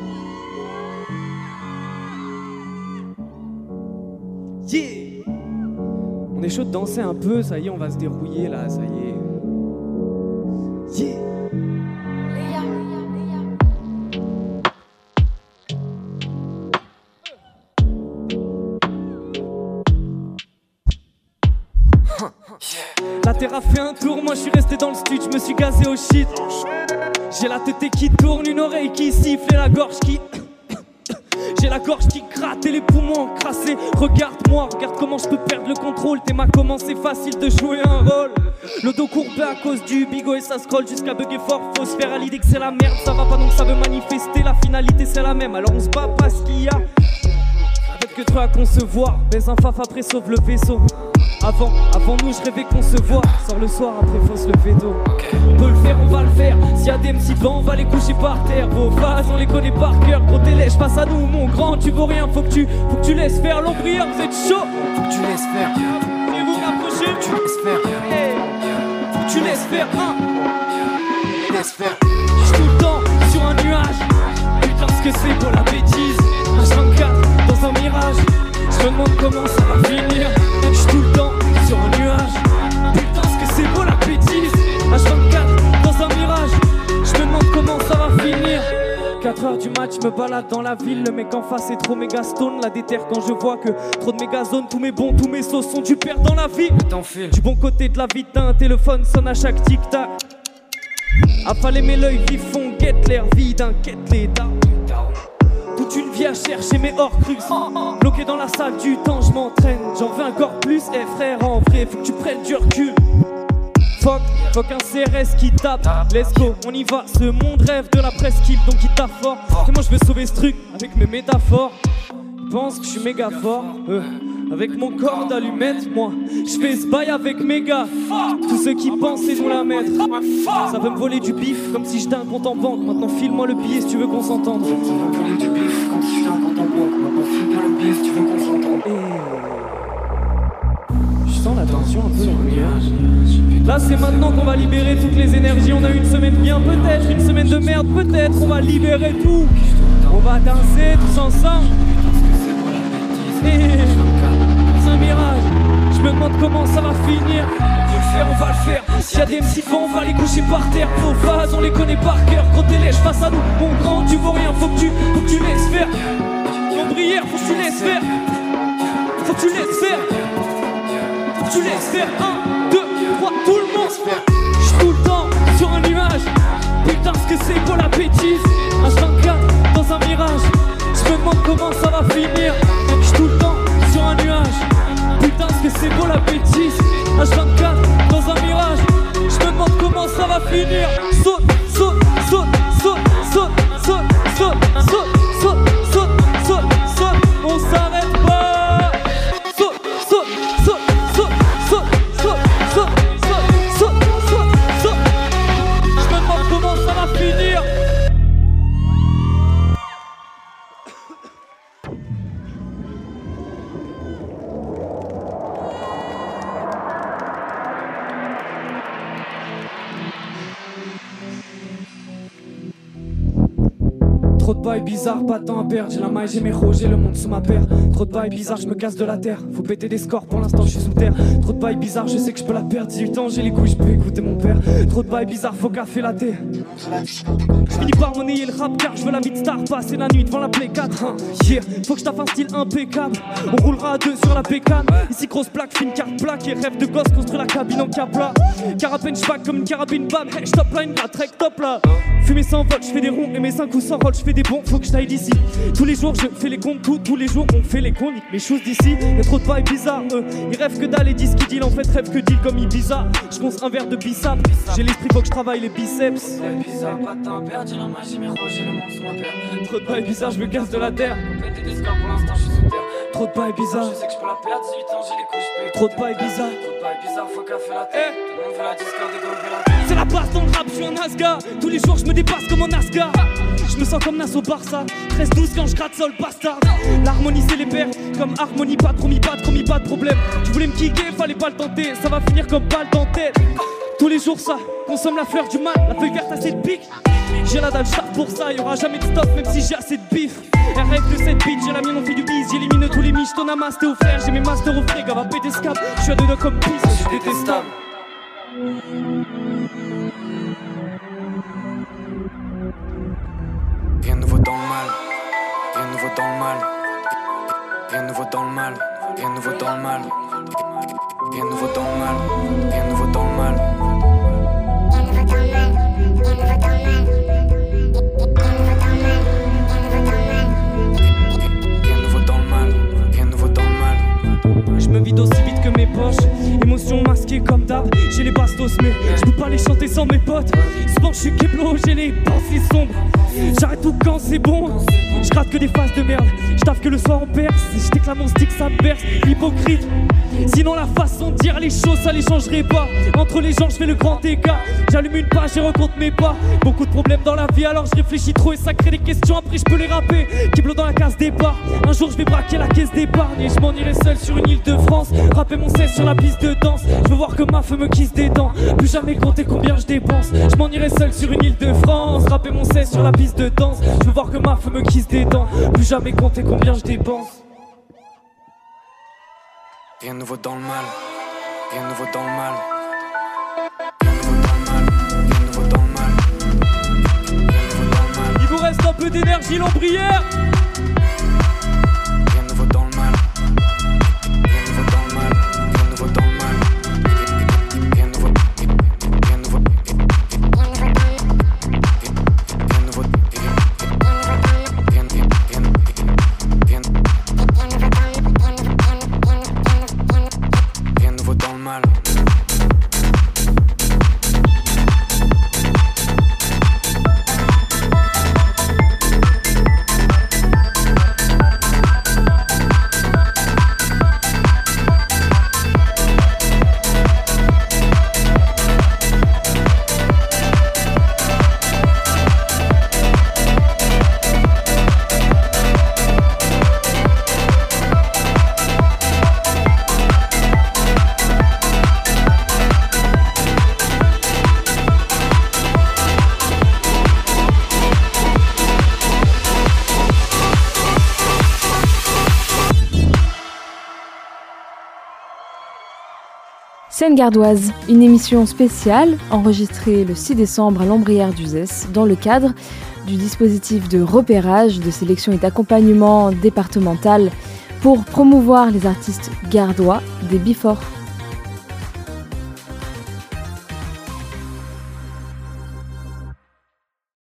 [SPEAKER 8] Yeah ! On est chaud de danser un peu, ça y est, on va se dérouiller là, ça y est. Yeah ! La terre a fait un tour, moi je suis resté dans le studio, je me suis gazé au shit. J'ai la tête qui tourne, une oreille qui siffle et la gorge qui... J'ai la gorge qui gratte et les poumons encrassés. Regarde-moi, regarde comment je peux perdre le contrôle. T'es ma comment c'est facile de jouer un rôle. Le dos courbé à cause du bigot et ça scrolle jusqu'à bugger fort. Faut se faire à l'idée que c'est la merde, ça va pas donc ça veut manifester. La finalité c'est la même, alors on se bat pas ce qu'il y a. Peut-être que trop à concevoir, baise un faf après sauve le vaisseau. Avant, avant nous je rêvais qu'on se voit. Sors le soir après faut se lever tôt. On peut le faire, on va le faire. S'il y a des M C devant, on va les coucher par terre. Vos phases, on les connaît par cœur. Gros télège face à nous, mon grand, tu vaux rien. Faut que tu, faut que tu laisses faire l'ombrière, vous êtes chaud.
[SPEAKER 9] Faut que tu laisses faire.
[SPEAKER 8] Et vous rapprochez.
[SPEAKER 9] Faut que tu laisses faire.
[SPEAKER 8] Hey. Faut que tu laisses faire, hein.
[SPEAKER 9] Laisse faire.
[SPEAKER 8] J'suis tout le temps sur un nuage. Putain ce que c'est pour la bêtise. H vingt-quatre dans un mirage. Je me demande comment ça va finir. J'suis tout le temps sur un nuage. Putain ce que c'est beau la bêtise. H vingt-quatre quatre heures du match, je me balade dans la ville. Le mec en face est trop méga stone. La déterre quand je vois que trop de méga zones. Tous mes bons, tous mes sauces sont du père dans la vie. Du bon côté de la vie, t'as un téléphone sonne à chaque tic-tac. Affalé mes l'œil vif fond, guette l'air vide, inquiète les dards. Toute une vie à chercher mes hors crux. Bloqué dans la salle du temps, je m'entraîne. J'en veux encore plus, eh frère, en vrai, faut que tu prennes du recul. Fuck, fuck un C R S qui tape. Let's go, on y va, ce monde rêve de la presqu'île, donc il tape fort. Et moi je veux sauver ce truc avec mes métaphores. Ils pensent que je suis méga fort, euh, avec mon corps d'allumette, moi je fais ce bail avec mes gars. Tous ceux qui pensaient nous la mettre. Ça veut me voler du bif comme si j'étais un compte en banque. Maintenant file-moi le billet si tu veux qu'on s'entende. Ça veut me voler du bif comme si j'étais un compte en banque. Maintenant file-moi le billet si tu veux qu'on s'entende. Je sens la tension un peu là. Là c'est maintenant qu'on va libérer toutes les énergies. On a une semaine bien peut-être, une semaine de merde peut-être. On va libérer tout. On va danser tous ensemble. Et c'est un mirage. Je me demande comment ça va finir. Faire, on va le faire. S'il y a des M C fans, on va les coucher par terre. Faux phases, on les connaît par cœur. Gros télèche face à nous, mon grand, tu vois rien. Faut que tu, faut que tu laisses faire. Mon brière, faut que tu laisses faire. Faut que tu laisses faire. Faut que tu laisses faire. Un, deux, trois, tout le monde. J'suis tout le temps sur un nuage. Putain, ce que c'est pour la bêtise. H vingt-quatre dans un mirage. Je me demande comment ça va finir. J'suis tout le temps sur un nuage. Putain, ce que c'est beau la bêtise. H vingt-quatre dans un mirage. Je me demande comment ça va finir. Saute, saute, saute, saute, saute, saute, saute, saute, saute, saute, saute, saute. On s'arrête pas. Saute, saute, saute, saute, saute, saute, saute, saute, saute, saute, saute. Je me demande comment ça va finir. Trop de bails bizarres, pas de temps à perdre. J'ai la maille, j'ai mes rouges, j'ai le monde sous ma paire. Trop de bails bizarres, je me casse de la terre. Faut péter des scores, pour l'instant je suis sous terre. Trop de bails bizarres, je sais que je peux la perdre. dix-huit ans, j'ai les couilles, je peux écouter mon père. Trop de bails bizarres, faut café la terre. Je finis par monnayer le rap car je veux la vie de star. Passer la nuit devant la Play quatre. Hein. Yeah, faut que je tape un style impeccable. On roulera à deux sur la bécane. Ici grosse plaque, fine carte plaque. Et rêve de gosse, construire la cabine en capla. Carapène, j'pack comme une carabine, bam. Hey, j'top line, la trek top là. Fumer sans vol, j'fais des ronds. Et mes cinq ou cent rolls, j'fais des bons. Faut que je taille d'ici. Tous les jours, je fais les comptes. Tous, tous les jours, on fait les cons. Nique mes choses d'ici. Y'a trop de bails bizarres. Euh. Ils rêvent que dalle et disent qu'ils deal. En fait, rêvent que deal comme Ibiza. J'ponce un verre de bissap. J'ai l'esprit, faut que je travaille les biceps. Bizarre, pas de temps à perdre. J'ai la magie, mes roches, j'ai le monde sous ma paire. Trop de bails bizarres, je me casse de la terre. Péter des scores, pour l'instant, je suis sous terre. Trop de bails bizarres. Je sais que je peux la perdre. dix-huit ans, j'ai les couilles, je peux. Trop de bails bizarres. Trop de bails bizarres, faut café la tête. Tout le monde veut la discorde et gold la tête. C'est la base dans le rap, je suis un Asgard. Tous les jours, je me dépasse comme un Asgard. Je me sens comme Nas au Barça. treize douze quand je gratte sol, bastard. L'harmonie, c'est les pères. Comme harmonie, pas de promis, pas de promis, pas de problème. Tu voulais me kicker, fallait pas le tenter. Ça va finir comme balle dans tête. Tous les jours, ça consomme la fleur du mal. La feuille verte, assez de pique. J'ai la dalle, je pour ça. Y'aura jamais de stop, même si j'ai assez de bif. Elle rêve de cette bitch, j'ai la mienne, on fait du bise. J'élimine tous les miches, ton amas, t'es offert. J'ai mes masters au frais, va péter ce cap. Je suis à deux doigts comme pisse, je suis détestable.
[SPEAKER 10] Rien de nouveau dans le mal, rien de nouveau dans le mal, rien de nouveau dans le mal, rien de nouveau dans le mal, rien de nouveau dans le mal, rien de nouveau dans le mal.
[SPEAKER 8] Je me vide aussi vite que mes poches. Émotions masquées comme d'hab. J'ai les bastos mais je peux pas les chanter sans mes potes. Souvent je suis keblo, j'ai les pensées sombres. J'arrête tout quand c'est bon. Je gratte que des phases de merde. Je taffe que le soir on perce. Si je déclame mon stick ça berce. Hypocrite. Sinon la façon de dire les choses ça les changerait pas. Entre les gens je fais le grand écart. J'allume une page et recompte mes pas. Beaucoup de problèmes dans la vie alors je réfléchis trop et ça crée des questions. Après je peux les rapper. Keblo dans la case départ. Un jour je vais braquer la caisse d'épargne. Et je m'en irai seul sur une île de France. Rapper mon cesse sur la piste de danse. Je veux voir que ma feu me kiss des dents. Plus jamais compter combien je dépense. Je m'en irai seul sur une île de France. Rapper mon cesse sur la piste de danse. Je veux voir que ma feu me kiss des dents. Plus jamais compter combien je dépense.
[SPEAKER 10] Rien de nouveau dans le mal, rien de nouveau dans le mal.
[SPEAKER 8] Il vous reste un peu d'énergie. énergie Lambrière.
[SPEAKER 10] Rien ne vaut dans le mal. Rien ne vaut dans le mal. Rien ne vaut dans le mal. Rien ne vaut. Rien ne vaut. Rien ne vaut. Rien ne vaut. Rien ne Rien ne vaut dans le mal.
[SPEAKER 2] Scène gardoise, une émission spéciale enregistrée le six décembre à l'Ambrière d'Uzès dans le cadre du dispositif de repérage, de sélection et d'accompagnement départemental pour promouvoir les artistes gardois des Before.